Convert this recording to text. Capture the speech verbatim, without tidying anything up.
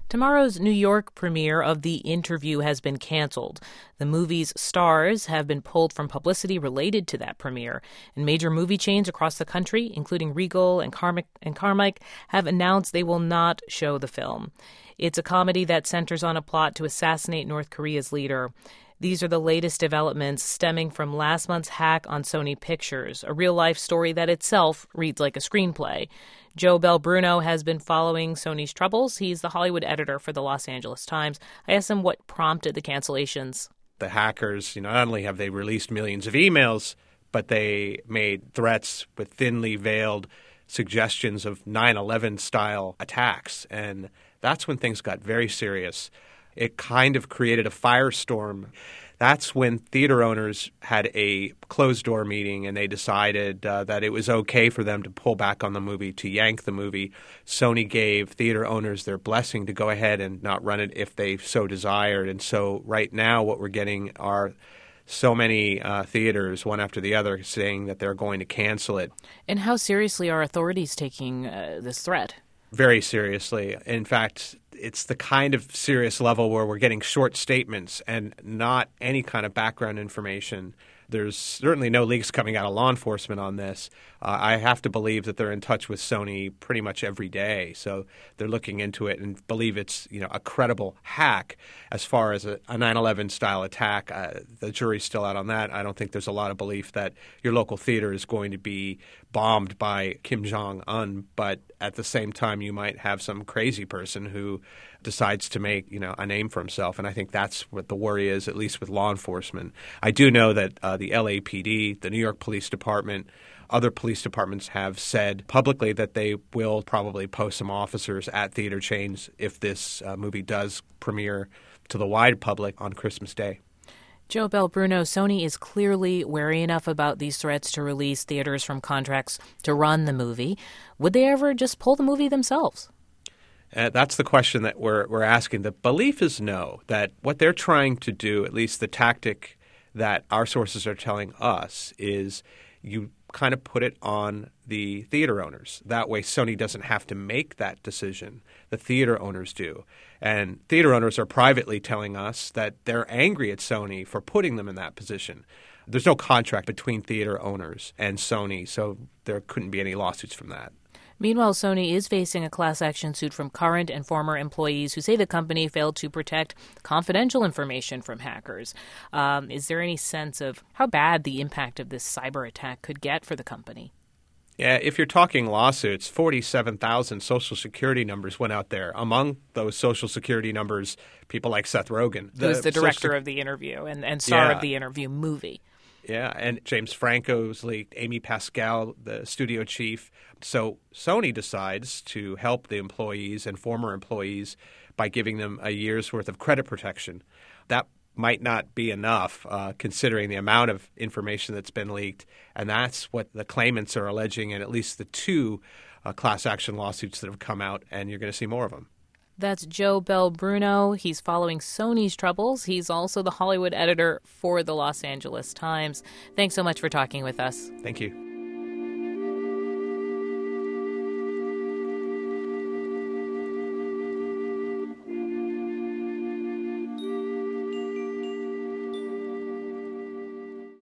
Tomorrow's New York premiere of The Interview has been canceled. The movie's stars have been pulled from publicity related to that premiere, and major movie chains across the country, including Regal and Carmick and Carmike, have announced they will not show the film. It's a comedy that centers on a plot to assassinate North Korea's leader. These are the latest developments stemming from last month's hack on Sony Pictures, a real-life story that itself reads like a screenplay. Joe Belbruno has been following Sony's troubles. He's the Hollywood editor for the Los Angeles Times. I asked him what prompted the cancellations. The hackers, you know, not only have they released millions of emails, but they made threats with thinly veiled suggestions of nine eleven-style attacks. And that's when things got very serious. It kind of created a firestorm. That's when theater owners had a closed-door meeting, and they decided uh, that it was okay for them to pull back on the movie, to yank the movie. Sony gave theater owners their blessing to go ahead and not run it if they so desired. And so right now what we're getting are so many uh, theaters, one after the other, saying that they're going to cancel it. And how seriously are authorities taking uh, this threat? Very seriously. In fact, it's the kind of serious level where we're getting short statements and not any kind of background information. There's certainly no leaks coming out of law enforcement on this. Uh, I have to believe that they're in touch with Sony pretty much every day. So they're looking into it and believe it's, you know, a credible hack. As far as a, a nine eleven style attack, uh, the jury's still out on that. I don't think there's a lot of belief that your local theater is going to be bombed by Kim Jong-un. But at the same time, you might have some crazy person who decides to make, you know, a name for himself. And I think that's what the worry is, at least with law enforcement. I do know that uh, the L A P D, the New York Police Department, other police departments have said publicly that they will probably post some officers at theater chains if this uh, movie does premiere to the wide public on Christmas Day. Joe Belbruno, Sony is clearly wary enough about these threats to release theaters from contracts to run the movie. Would they ever just pull the movie themselves? Uh, that's the question that we're we're asking. The belief is no, that what they're trying to do, at least the tactic that our sources are telling us, is you kind of put it on the theater owners. That way Sony doesn't have to make that decision. The theater owners do. And theater owners are privately telling us that they're angry at Sony for putting them in that position. There's no contract between theater owners and Sony, so there couldn't be any lawsuits from that. Meanwhile, Sony is facing a class action suit from current and former employees who say the company failed to protect confidential information from hackers. Um, is there any sense of how bad the impact of this cyber attack could get for the company? Yeah, if you're talking lawsuits, forty-seven thousand Social Security numbers went out there. Among those Social Security numbers, people like Seth Rogen. Who is the director Social... of The Interview and, and star yeah. of The Interview movie. Yeah, and James Franco's leaked, Amy Pascal, the studio chief. So Sony decides to help the employees and former employees by giving them a year's worth of credit protection. That might not be enough, uh, considering the amount of information that's been leaked. And that's what the claimants are alleging in at least the two uh, class action lawsuits that have come out, and you're going to see more of them. That's Joe Belbruno. He's following Sony's troubles. He's also the Hollywood editor for the Los Angeles Times. Thanks so much for talking with us. Thank you.